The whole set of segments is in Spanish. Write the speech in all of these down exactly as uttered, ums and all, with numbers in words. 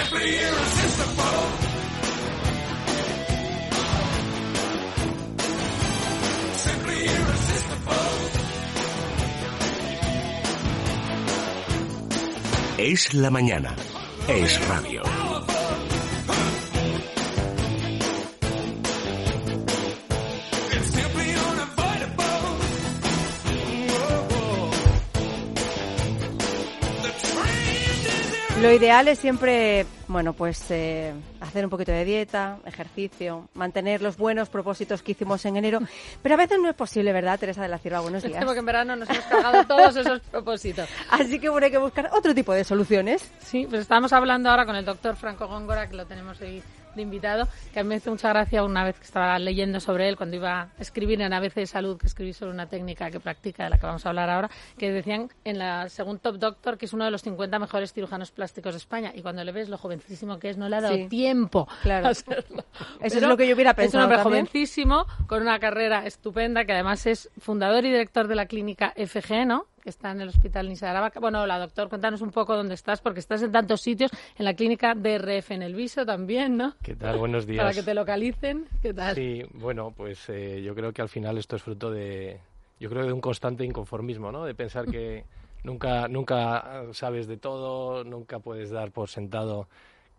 Es la mañana. Es radio. Lo ideal es siempre, bueno, pues eh, hacer un poquito de dieta, ejercicio, mantener los buenos propósitos que hicimos en enero, pero a veces no es posible, ¿verdad, Teresa de la Cierva? Buenos días. Temo que en verano nos hemos cargado todos esos propósitos. Así que bueno, hay que buscar otro tipo de soluciones. Sí, pues estamos hablando ahora con el doctor Franco Góngora, que lo tenemos hoy de invitado, que a mí me hizo mucha gracia una vez que estaba leyendo sobre él, cuando iba a escribir en A B C de Salud, que escribí sobre una técnica que practica, de la que vamos a hablar ahora, que decían, en la según Top Doctor, que es uno de los cincuenta mejores cirujanos plásticos de España, y cuando le ves lo jovencísimo que es, no le ha dado sí. tiempo claro. a hacerlo. Eso Pero es lo que yo hubiera pensado. Es un hombre también. jovencísimo, con una carrera estupenda, que además es fundador y director de la clínica F G, ¿no?, que está en el Hospital Nisa de Aravaca. Bueno, hola, doctor, cuéntanos un poco dónde estás, porque estás en tantos sitios, en la clínica D R F en el Viso también, ¿no? ¿Qué tal? Buenos días. Para que te localicen, ¿qué tal? Sí, bueno, pues eh, yo creo que al final esto es fruto de, yo creo de un constante inconformismo, ¿no? De pensar que nunca, nunca sabes de todo, nunca puedes dar por sentado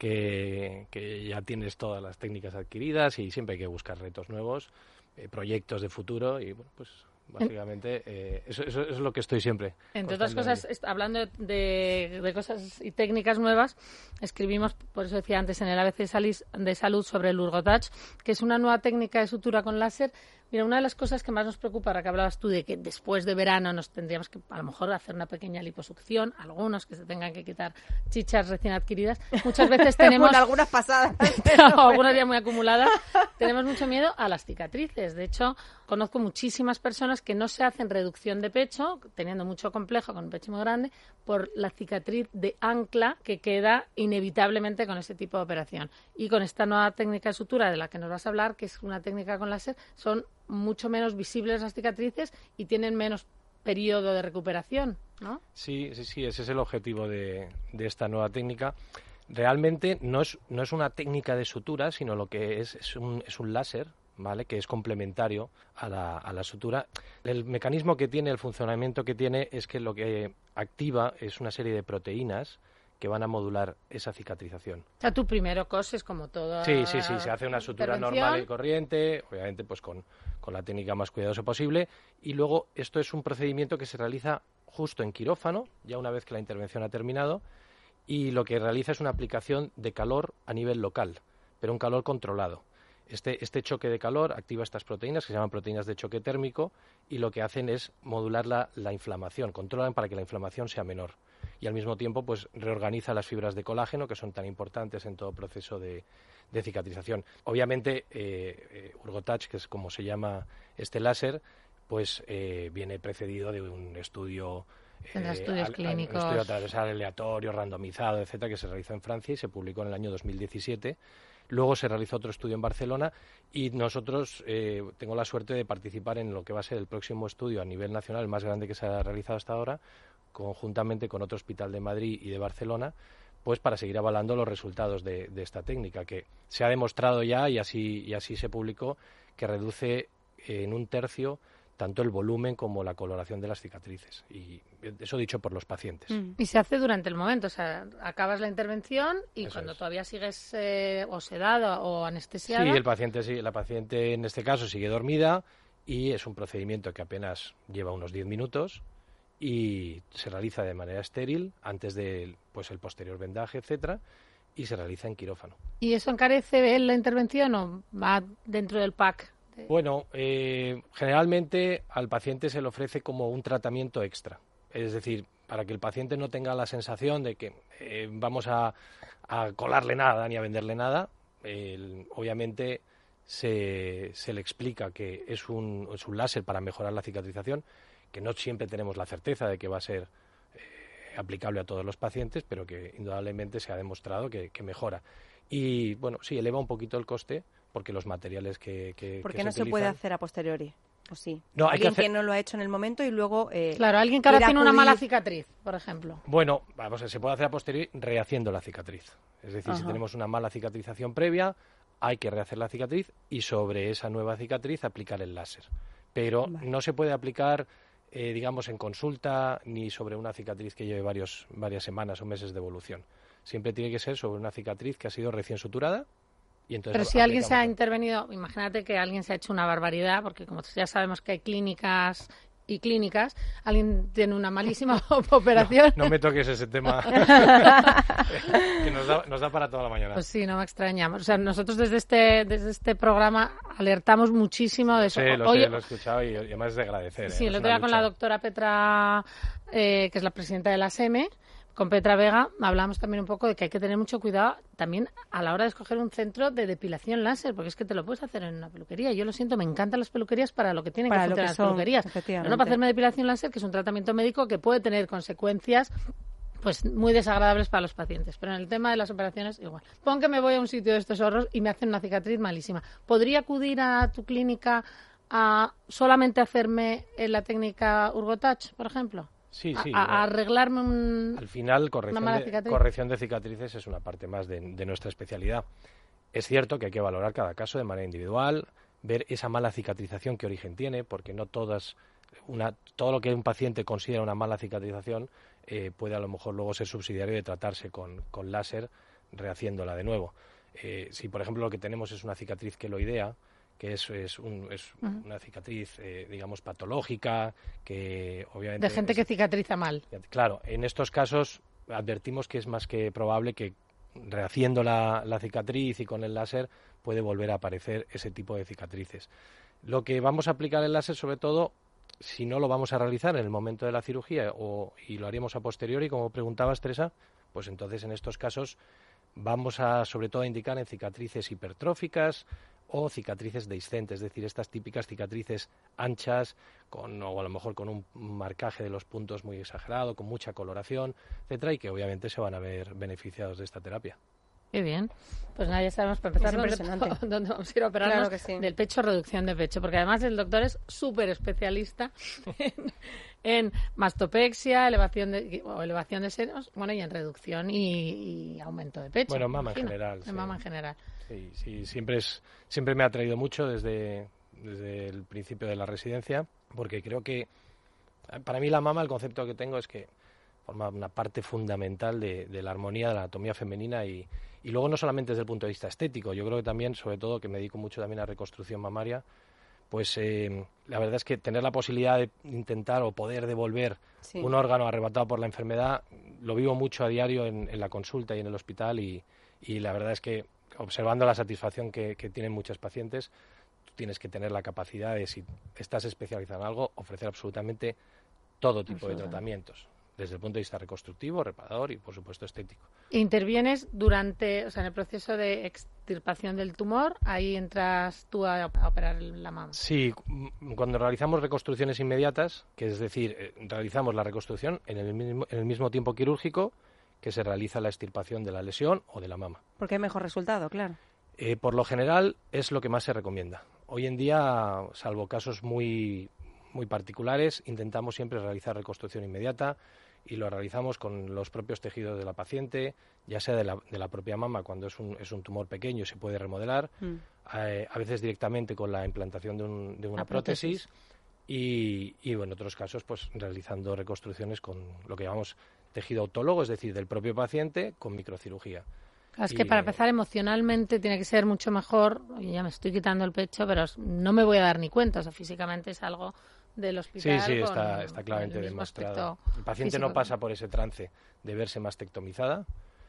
que, que ya tienes todas las técnicas adquiridas y siempre hay que buscar retos nuevos, eh, proyectos de futuro y, bueno, pues básicamente eh, eso, eso, eso es lo que estoy siempre. Entre otras cosas, est- hablando de, de cosas y técnicas nuevas, escribimos, por eso decía antes, en el A B C Salis- de Salud sobre el Lurgotouch, que es una nueva técnica de sutura con láser. Mira, una de las cosas que más nos preocupa, ahora que hablabas tú de que después de verano nos tendríamos que, a lo mejor, hacer una pequeña liposucción, algunos que se tengan que quitar chichas recién adquiridas. Muchas veces tenemos... bueno, algunas pasadas. no, algunas ya muy acumuladas. Tenemos mucho miedo a las cicatrices. De hecho, conozco muchísimas personas que no se hacen reducción de pecho, teniendo mucho complejo con un pecho muy grande, por la cicatriz de ancla que queda inevitablemente con ese tipo de operación. Y con esta nueva técnica de sutura de la que nos vas a hablar, que es una técnica con láser, son mucho menos visibles las cicatrices y tienen menos periodo de recuperación, ¿no? Sí, sí, sí, ese es el objetivo de, de esta nueva técnica. Realmente no es, no es una técnica de sutura, sino lo que es es un, es un láser, ¿vale?, que es complementario a la, a la sutura. El mecanismo que tiene, el funcionamiento que tiene, es que lo que activa es una serie de proteínas que van a modular esa cicatrización. O sea, tú primero coses como todo. Sí, sí, sí, se hace una sutura normal y corriente, obviamente pues con, con la técnica más cuidadosa posible, y luego esto es un procedimiento que se realiza justo en quirófano, ya una vez que la intervención ha terminado, y lo que realiza es una aplicación de calor a nivel local, pero un calor controlado. Este, este choque de calor activa estas proteínas, que se llaman proteínas de choque térmico, y lo que hacen es modular la, la inflamación, controlan para que la inflamación sea menor. Y al mismo tiempo pues reorganiza las fibras de colágeno, que son tan importantes en todo proceso de, de cicatrización. Obviamente, eh, eh, Urgotouch, que es como se llama este láser, pues eh, viene precedido de un estudio... En eh, estudios al, clínicos. Un estudio transversal, aleatorio, randomizado, etcétera, que se realizó en Francia y se publicó en el año dos mil diecisiete. Luego se realizó otro estudio en Barcelona y nosotros eh, tengo la suerte de participar en lo que va a ser el próximo estudio a nivel nacional, el más grande que se ha realizado hasta ahora, conjuntamente con otro hospital de Madrid y de Barcelona, pues para seguir avalando los resultados de, de esta técnica, que se ha demostrado ya, y así, y así se publicó, que reduce en un tercio tanto el volumen como la coloración de las cicatrices. Y eso dicho por los pacientes. Mm. Y se hace durante el momento, o sea, acabas la intervención y eso cuando es. todavía sigues eh, o sedada o anestesiada. Sí, el paciente, sí, la paciente en este caso sigue dormida y es un procedimiento que apenas lleva unos diez minutos y se realiza de manera estéril antes del pues el posterior vendaje, etcétera, y se realiza en quirófano. ¿Y eso encarece la intervención o va dentro del pack? Bueno, eh, generalmente al paciente se le ofrece como un tratamiento extra. Es decir, para que el paciente no tenga la sensación de que eh, vamos a, a colarle nada ni a venderle nada, eh, obviamente se, se le explica que es un, es un láser para mejorar la cicatrización, que no siempre tenemos la certeza de que va a ser eh, aplicable a todos los pacientes, pero que indudablemente se ha demostrado que, que mejora. Y bueno, sí, eleva un poquito el coste, porque los materiales que, que ¿Por qué que no se, se utilizan, puede hacer a posteriori? ¿O sí? No, hay alguien que, hacer... que no lo ha hecho en el momento y luego... Eh, claro, alguien que ahora tiene acudir... una mala cicatriz, por ejemplo. Bueno, vamos, se puede hacer a posteriori rehaciendo la cicatriz. Es decir, Ajá. si tenemos una mala cicatrización previa, hay que rehacer la cicatriz y sobre esa nueva cicatriz aplicar el láser. Pero vale. no se puede aplicar, eh, digamos, en consulta ni sobre una cicatriz que lleve varios, varias semanas o meses de evolución. Siempre tiene que ser sobre una cicatriz que ha sido recién suturada. Y entonces Pero si alguien se ha intervenido, imagínate que alguien se ha hecho una barbaridad, porque como ya sabemos que hay clínicas y clínicas, alguien tiene una malísima operación. No, no me toques ese tema, que nos da, nos da para toda la mañana. Pues sí, no me extrañamos. O sea, nosotros desde este desde este programa alertamos muchísimo de eso. Sí, lo Hoy, sé, lo he escuchado y, y además es de agradecer. Sí, ¿eh? el otro día con la doctora Petra, eh, que es la presidenta de la S E M E, con Petra Vega, hablamos también un poco de que hay que tener mucho cuidado también a la hora de escoger un centro de depilación láser, porque es que te lo puedes hacer en una peluquería. Yo lo siento, me encantan las peluquerías para lo que tienen para que funcionar que son, las peluquerías. No, no para hacerme depilación láser, que es un tratamiento médico que puede tener consecuencias pues muy desagradables para los pacientes. Pero en el tema de las operaciones, igual. Pon que me voy a un sitio de estos horros y me hacen una cicatriz malísima. ¿Podría acudir a tu clínica a solamente hacerme en la técnica Urgotouch, por ejemplo? Sí, sí. A, a arreglarme un, Al final, corrección, una mala de, cicatriz. corrección de cicatrices es una parte más de, de nuestra especialidad. Es cierto que hay que valorar cada caso de manera individual, ver esa mala cicatrización, qué origen tiene, porque no todas, una, todo lo que un paciente considera una mala cicatrización eh, puede a lo mejor luego ser subsidiario de tratarse con, con láser, rehaciéndola de nuevo. Eh, si, por ejemplo, lo que tenemos es una cicatriz queloidea, que es, es, un, es uh-huh. una cicatriz, eh, digamos, patológica, que obviamente... De gente es, que cicatriza mal. Claro, en estos casos advertimos que es más que probable que rehaciendo la, la cicatriz y con el láser puede volver a aparecer ese tipo de cicatrices. Lo que vamos a aplicar el láser, sobre todo, si no lo vamos a realizar en el momento de la cirugía o, y lo haríamos a posteriori, como preguntabas, Teresa, pues entonces en estos casos vamos a, sobre todo, a indicar en cicatrices hipertróficas, o cicatrices dehiscentes, es decir, estas típicas cicatrices anchas, con, o a lo mejor con un marcaje de los puntos muy exagerado, con mucha coloración, etcétera, y que obviamente se van a ver beneficiados de esta terapia. Qué bien. Pues nada, ya sabemos para empezar dónde, dónde vamos a ir a operarnos, claro sí. Del pecho, reducción de pecho, porque además el doctor es súper especialista en, en mastopexia, elevación de, o elevación de senos, bueno, y en reducción y, y aumento de pecho. Bueno, mama imagino, en general. En sí. mama en general. Sí, sí, siempre, es, siempre me ha atraído mucho desde, desde el principio de la residencia, porque creo que para mí la mama, el concepto que tengo es que forma una parte fundamental de, de la armonía de la anatomía femenina y, y luego no solamente desde el punto de vista estético, yo creo que también, sobre todo, que me dedico mucho también a reconstrucción mamaria, pues eh, la verdad es que tener la posibilidad de intentar o poder devolver sí. un órgano arrebatado por la enfermedad, lo vivo mucho a diario en, en la consulta y en el hospital y, y la verdad es que observando la satisfacción que, que tienen muchos pacientes, tú tienes que tener la capacidad de, si estás especializado en algo, ofrecer absolutamente todo tipo de tratamientos, desde el punto de vista reconstructivo, reparador y, por supuesto, estético. ¿Intervienes durante, o sea, en el proceso de extirpación del tumor? Ahí entras tú a, a operar la mama. Sí, cuando realizamos reconstrucciones inmediatas, que es decir, eh, realizamos la reconstrucción en el mismo, en el mismo tiempo quirúrgico que se realiza la extirpación de la lesión o de la mama. Porque hay mejor resultado, claro. Eh, por lo general es lo que más se recomienda. Hoy en día, salvo casos muy, muy particulares, intentamos siempre realizar reconstrucción inmediata y lo realizamos con los propios tejidos de la paciente, ya sea de la, de la propia mama cuando es un, es un tumor pequeño y se puede remodelar, mm. eh, a veces directamente con la implantación de, un, de una prótesis, prótesis y, y bueno, en otros casos pues realizando reconstrucciones con lo que llamamos tejido autólogo, es decir, del propio paciente con microcirugía. Es que para empezar emocionalmente tiene que ser mucho mejor, ya me estoy quitando el pecho, pero no me voy a dar ni cuenta, o sea, físicamente es algo del hospital. Sí, sí, con, está, está claramente demostrado. El paciente no pasa por ese trance de verse mastectomizada.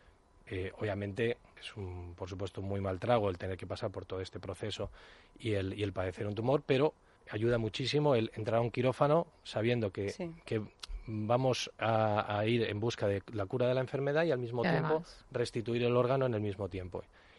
Eh, obviamente es, un, por supuesto, un muy mal trago el tener que pasar por todo este proceso y el, y el padecer un tumor, pero ayuda muchísimo el entrar a un quirófano sabiendo que, sí. que vamos a, a ir en busca de la cura de la enfermedad y al mismo y tiempo además restituir el órgano en el mismo tiempo.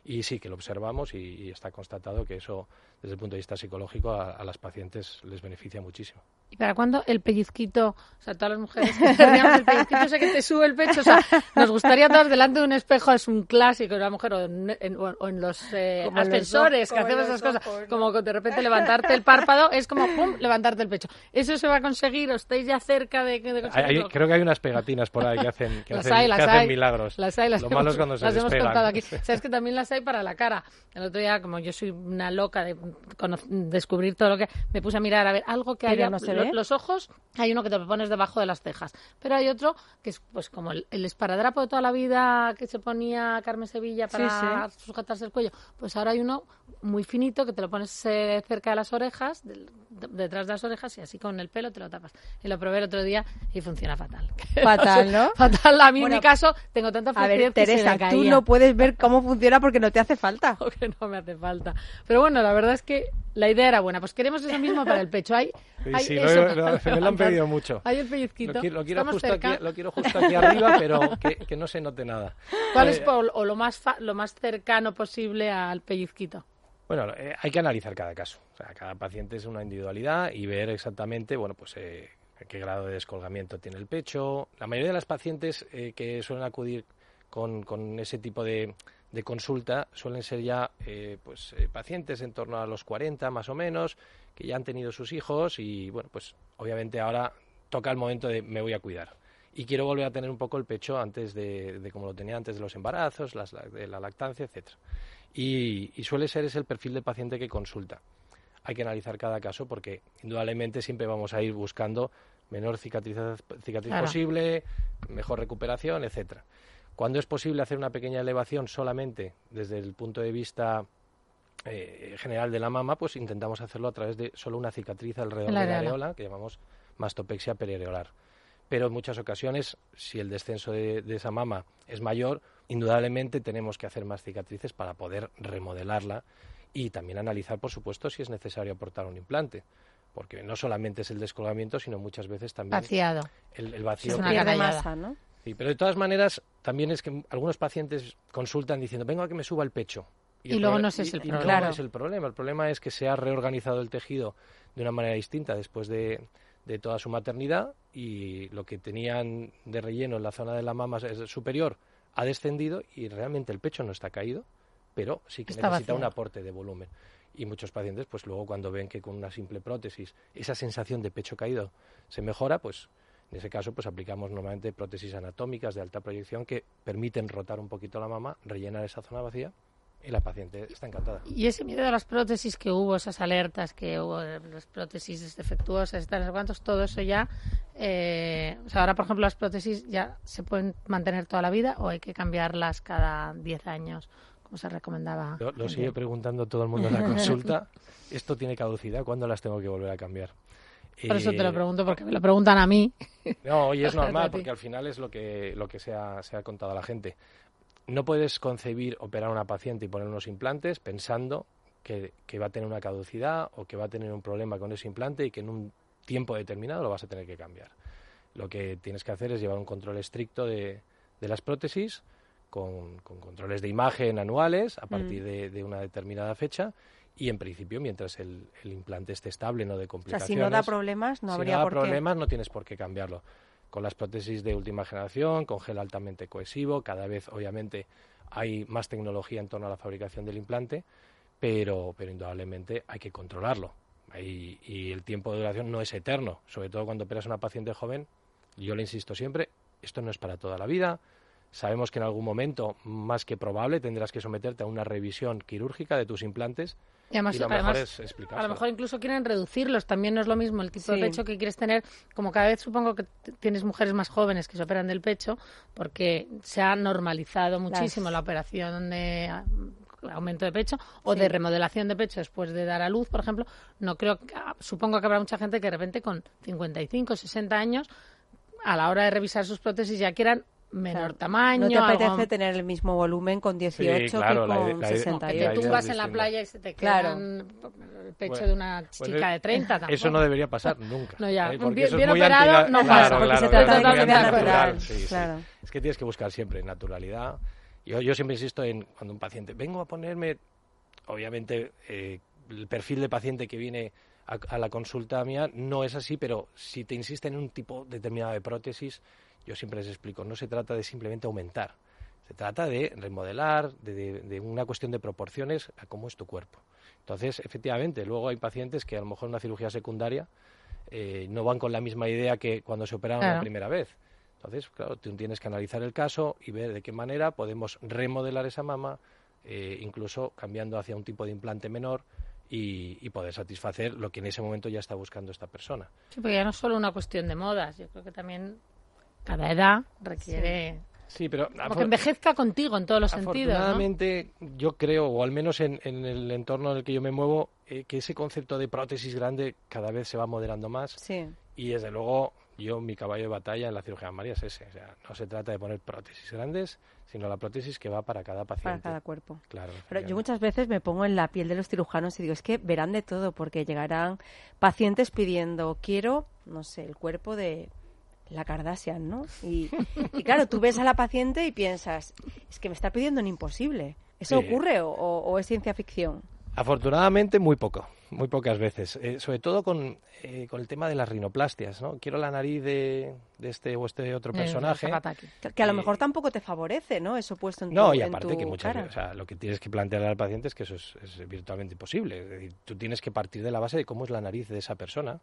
Y sí, que lo observamos y, y está constatado que eso, desde el punto de vista psicológico, a, a las pacientes les beneficia muchísimo. ¿Y para cuándo el pellizquito? O sea, todas las mujeres que digamos, el pellizquito ese que te sube el pecho, o sea, nos gustaría todas delante de un espejo, es un clásico de una mujer, o en, en, o en los eh, ascensores, que hacemos esas cosas, ojos, ¿no? Como de repente levantarte el párpado, es como, pum, levantarte el pecho. ¿Eso se va a conseguir? ¿O estáis ya cerca de, de conseguirlo? Hay, creo que hay unas pegatinas por ahí que hacen, que las hacen, hay, las que hacen hay, milagros. Las hay, las Lo hemos, malo es cuando se las hemos despegan. contado aquí. Sabes que también las hay para la cara. El otro día, como yo soy una loca de descubrir todo lo que... Me puse a mirar, a ver, algo que haya... No se lo, ve. Los ojos, hay uno que te pones debajo de las cejas, pero hay otro que es pues como el, el esparadrapo de toda la vida que se ponía Carmen Sevilla para sí, sí. sujetarse el cuello. Pues ahora hay uno muy finito que te lo pones eh, cerca de las orejas, de, de, detrás de las orejas, y así con el pelo te lo tapas. Y lo probé el otro día y funciona fatal. Fatal, ¿no? Fatal. A mí, bueno, en mi caso, tengo tanta flacidez que Teresa, se me tú no puedes ver cómo funciona porque no te hace falta. Porque no me hace falta. Pero bueno, la verdad es que la idea era buena. Pues queremos eso mismo para el pecho. Hay, sí, hay sí, eso lo, lo, me lo han pedido mucho. Hay el pellizquito. Lo quiero, lo quiero, justo, cerca. aquí, lo quiero justo aquí arriba, pero que, que no se note nada. ¿Cuál eh, es o, o lo, más fa, lo más cercano posible al pellizquito? Bueno, eh, hay que analizar cada caso. O sea, cada paciente es una individualidad y ver exactamente, bueno, pues eh, qué grado de descolgamiento tiene el pecho. La mayoría de las pacientes eh, que suelen acudir con, con ese tipo de, de consulta suelen ser ya eh, pues eh, pacientes en torno a los cuarenta más o menos, que ya han tenido sus hijos y, bueno, pues obviamente ahora toca el momento de me voy a cuidar. Y quiero volver a tener un poco el pecho antes de, de como lo tenía antes de los embarazos, las, de la lactancia, etcétera. Y, y suele ser ese el perfil de paciente que consulta. Hay que analizar cada caso porque indudablemente siempre vamos a ir buscando menor cicatriz, cicatriz claro. posible, mejor recuperación, etcétera. Cuando es posible hacer una pequeña elevación solamente desde el punto de vista eh, general de la mama, pues intentamos hacerlo a través de solo una cicatriz alrededor la de la areola, que llamamos mastopexia periareolar. Pero en muchas ocasiones, si el descenso de, de esa mama es mayor, indudablemente tenemos que hacer más cicatrices para poder remodelarla y también analizar, por supuesto, si es necesario aportar un implante. Porque no solamente es el descolgamiento, sino muchas veces también Vaciado. El, el vacío. Es una pierde masa, ¿no? Sí, pero de todas maneras, también es que algunos pacientes consultan diciendo, vengo a que me suba el pecho. Y, y luego no sé si es el problema. Y no es el problema. El problema es que se ha reorganizado el tejido de una manera distinta después de... de toda su maternidad y lo que tenían de relleno en la zona de la mama superior ha descendido y realmente el pecho no está caído, pero sí que está necesita vacío. Un aporte de volumen. Y muchos pacientes, pues luego cuando ven que con una simple prótesis esa sensación de pecho caído se mejora, pues en ese caso pues aplicamos normalmente prótesis anatómicas de alta proyección que permiten rotar un poquito la mama, rellenar esa zona vacía. Y la paciente está encantada. Y ese miedo a las prótesis que hubo, esas alertas que hubo, las prótesis defectuosas, tal, cuántos, todo eso ya... Eh, o sea, ahora, por ejemplo, las prótesis ya se pueden mantener toda la vida o hay que cambiarlas cada diez años, como se recomendaba. Lo, lo sigue preguntando todo el mundo en la consulta. ¿Esto tiene caducidad? ¿Cuándo las tengo que volver a cambiar? Por eso te lo pregunto, porque me lo preguntan a mí. No, y es normal, porque al final es lo que, lo que se ha, se ha contado a la gente. No puedes concebir operar a una paciente y poner unos implantes pensando que, que va a tener una caducidad o que va a tener un problema con ese implante y que en un tiempo determinado lo vas a tener que cambiar. Lo que tienes que hacer es llevar un control estricto de, de las prótesis con, con controles de imagen anuales a partir mm. de, de una determinada fecha y en principio mientras el, el implante esté estable, no de complicaciones. O sea, si no da problemas, no si habría no da por qué. problemas, no tienes por qué cambiarlo. Con las prótesis de última generación, con gel altamente cohesivo, cada vez obviamente hay más tecnología en torno a la fabricación del implante, pero, pero indudablemente hay que controlarlo. Y, y el tiempo de duración no es eterno, sobre todo cuando operas a una paciente joven. Yo le insisto siempre, esto no es para toda la vida. Sabemos que en algún momento, más que probable, tendrás que someterte a una revisión quirúrgica de tus implantes. Y además, y lo además, mejor es explicárselo. A lo mejor incluso quieren reducirlos, también no es lo mismo el tipo sí. de pecho que quieres tener, como cada vez supongo que t- tienes mujeres más jóvenes que se operan del pecho, porque se ha normalizado muchísimo Las... la operación de aumento de pecho o sí. de remodelación de pecho después de dar a luz, por ejemplo. No creo, supongo que habrá mucha gente que de repente con cincuenta y cinco, sesenta años, a la hora de revisar sus prótesis ya quieran menor claro. tamaño. No te apetece algo... tener el mismo volumen con dieciocho sí, claro, que con la, sesenta y ocho. ocho. Que te tumbas en la playa y se te queda claro. el pecho bueno, de una chica bueno, de treinta. Tampoco. Eso no debería pasar nunca. No, ya. ¿eh? Bien, eso bien es muy operado antina... no claro, pasa, porque claro, se trata claro, de es muy calidad antinatural. natural. Sí, claro. sí. Es que tienes que buscar siempre naturalidad Yo, yo siempre insisto en cuando un paciente, vengo a ponerme, obviamente eh, el perfil de paciente que viene a, a la consulta mía no es así, pero si te insisten en un tipo determinado de prótesis, yo siempre les explico, no se trata de simplemente aumentar, se trata de remodelar, de, de, de una cuestión de proporciones a cómo es tu cuerpo. Entonces, efectivamente, luego hay pacientes que a lo mejor en una cirugía secundaria eh, no van con la misma idea que cuando se operaron claro. la primera vez. Entonces, claro, tú tienes que analizar el caso y ver de qué manera podemos remodelar esa mama, eh, incluso cambiando hacia un tipo de implante menor y, y poder satisfacer lo que en ese momento ya está buscando esta persona. Sí, porque ya no es solo una cuestión de modas, yo creo que también cada edad requiere... Sí. Sí, pero como que envejezca contigo en todos los sentidos, ¿no? Afortunadamente, yo creo, o al menos en, en el entorno en el que yo me muevo, eh, que ese concepto de prótesis grande cada vez se va moderando más. Sí. Y desde luego, yo mi caballo de batalla en la cirugía mamaria es ese. O sea, no se trata de poner prótesis grandes, sino la prótesis que va para cada paciente. Para cada cuerpo. Claro. Pero yo muchas veces me pongo en la piel de los cirujanos y digo, es que verán de todo, porque llegarán pacientes pidiendo, quiero, no sé, el cuerpo de... la Kardashian, ¿no? Y, y claro, tú ves a la paciente y piensas, es que me está pidiendo un imposible. ¿Eso sí. ocurre o, o es ciencia ficción? Afortunadamente, muy poco, muy pocas veces. Eh, sobre todo con, eh, con el tema de las rinoplastias, ¿no? Quiero la nariz de, de este o este otro personaje. Eh, que a lo mejor tampoco te favorece, ¿no? Eso puesto en tu No, y aparte en tu que muchas cara. veces, o sea, lo que tienes que plantearle al paciente es que eso es, es virtualmente imposible. Es decir, tú tienes que partir de la base de cómo es la nariz de esa persona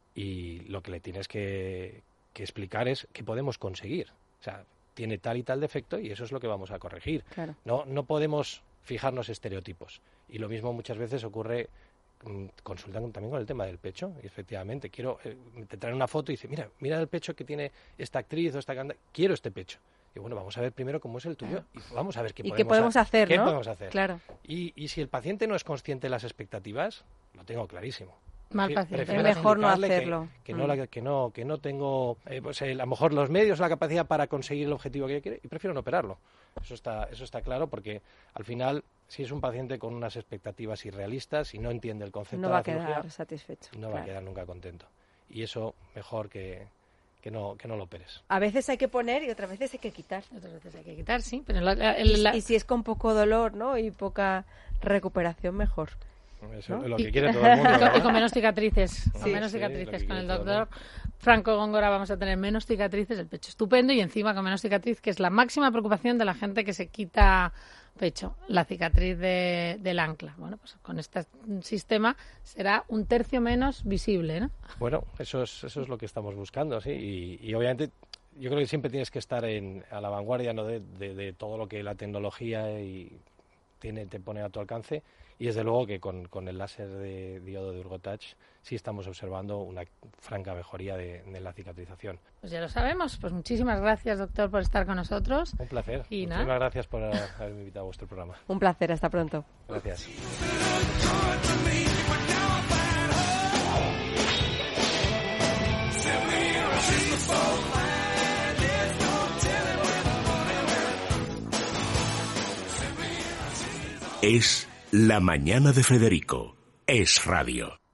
y lo que le tienes que... que explicar es qué podemos conseguir. O sea, tiene tal y tal defecto y eso es lo que vamos a corregir. Claro. No, no podemos fijarnos estereotipos. Y lo mismo muchas veces ocurre, consultan también con el tema del pecho. Y efectivamente, quiero, eh, te traen una foto y dice, mira, mira el pecho que tiene esta actriz o esta cantante, quiero este pecho. Y bueno, vamos a ver primero cómo es el tuyo y vamos a ver qué, ¿Y podemos, qué podemos ha- hacer, qué ¿no? podemos hacer. Claro. Y, y si el paciente no es consciente de las expectativas, lo tengo clarísimo. Mal Prefi- paciente. prefiero Es mejor no explicarle que- hacerlo. Que, no, Mm. la- que no que no tengo eh, pues, eh, a lo mejor los medios, la capacidad para conseguir el objetivo que quiere y prefiero no operarlo. Eso está eso está claro porque al final si es un paciente con unas expectativas irrealistas y no entiende el concepto No de va la a quedar cirugía, satisfecho. no va claro. a quedar nunca contento. Y eso mejor que que no que no lo operes. A veces hay que poner y otras veces hay que quitar. Otras veces hay que quitar, sí, pero la, la, la, Y si es con poco dolor, ¿no? Y poca recuperación, mejor. Eso ¿no? es lo Y- que quiere todo el mundo. y con, y ¿verdad? con menos cicatrices, con Sí, menos sí, cicatrices lo que con el quiere todo el doctor Franco Góngora vamos a tener menos cicatrices, el pecho estupendo y encima con menos cicatriz, que es la máxima preocupación de la gente que se quita pecho, la cicatriz de, del ancla. Bueno, pues con este sistema será un tercio menos visible, ¿no? Bueno, eso es, eso es lo que estamos buscando, sí, y, y obviamente yo creo que siempre tienes que estar en, a la vanguardia, ¿no? de, de, de todo lo que la tecnología y tiene, te pone a tu alcance, y desde luego que con, con el láser de diodo de Urgotouch sí estamos observando una franca mejoría de, de la cicatrización. Pues ya lo sabemos. Pues muchísimas gracias, doctor, por estar con nosotros. Un placer. Y Muchísimas nada. gracias por haberme invitado a vuestro programa. Un placer, hasta pronto. Gracias. Es La Mañana de Federico. Es Radio.